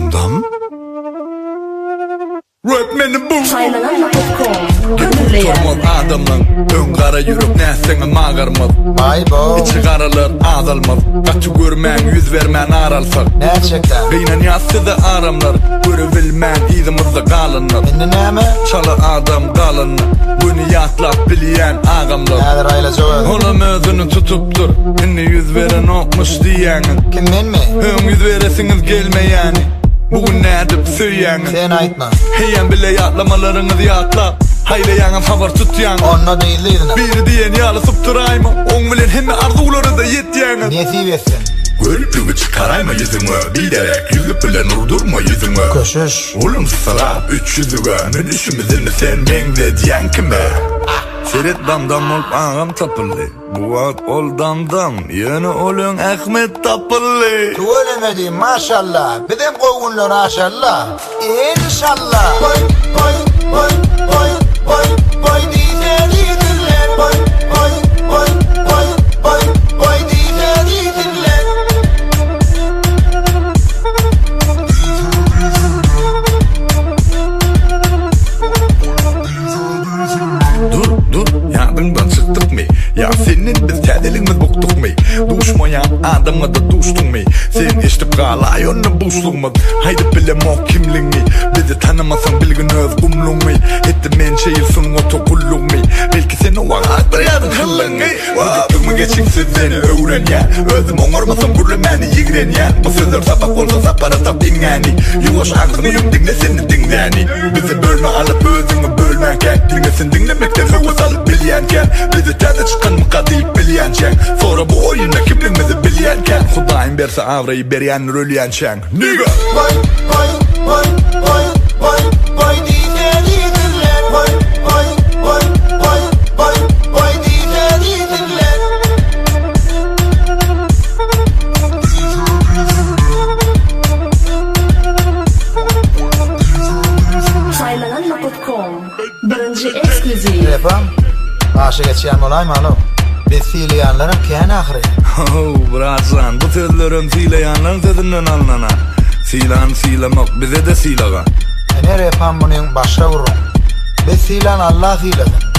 Dam Rapmenin bu Turmaz adamın ön kara yürüp näsene magarmaz Vay bo İçi karalar azalmaz Kaçı görmän yüz vermän aralsak Nerçekten Gıynan yazsıda aramlar Görebilmän izimizde kalınlar Minni näme Çalar adam kalınlar Bunu yatlap bilýän agamlar Näder aýlajagy Olam özünü tutupdur Inni yüz veren okmuş diýäňiz Kim men mi Höň yüz veresiňiz gelmeýäni Bugün nädip söýýäňiz Sen aýtma Heýen bile yatlamalarınızı yatlap Haylayaňam habar tutýan Onna diýildiň Biri diýen ýalysyp duraýma Oň bilen hemme arzulary da ýetýäňiz Niýeti bersin Görüpüňi çıkarayma yüzüňe Bilerek yüzüp bilen urdurma yüzüňe Köşüş Olum sarap 300'üge Men işimizini sen meňde diýen kime Seret damdam olup ağam tapıllı Bu vak ol damdam Yeni olun Ahmet tapıllı Tuğulemedi maşallah Bizim koğunlar aşallah İnşallah Boy boy boy boy boy boy diyecekler Boy boy boy boy boy boy diyecekler Dur yadından çıktık mı? Ya senin biz tədilimiz boktuk mu? Duşmayan adamla da duştun mu? Sen eştip qalay onun buşluğumuz Haydi bilemok kimliğini Bizi tanımasan bilgin öz kumluğun mu? Etti men şehirsunun otokulluk mu? Belki sen o ağaçlar yadın hıllın mu? Vakitimi geçiksiz seni öğrenyen Özüm oňarmasam gürlemeni yigrenyen Bu sözler sabah olsa saparasam dinleni Yuvaş ağzını yum dinle seni dinleni Bizi bölme alıp özünü bölmeken Dinlesin dinlemekten hıvız alıp bilyenken Bizi təze çıkan mı kadıyıp bilyenken Sonra bu oyunda kimliğimizi bilyenken Hudaýym berse avrayı berýän rölyençen Nigga Boy boy boy boy boy boy diyecekler Boy boy boy boy boy boy diyecekler Saylananma.com Birinci ekskluziv Repam Aşık etçiyem olayım alo Biz fiiliyanların piyan ahri Oh bratsan bu sözlerim sileyanların sözünden alnana Silan silamak bize de silaga Ene repam bunun başa vurun Biz fiilan Allah fiiladın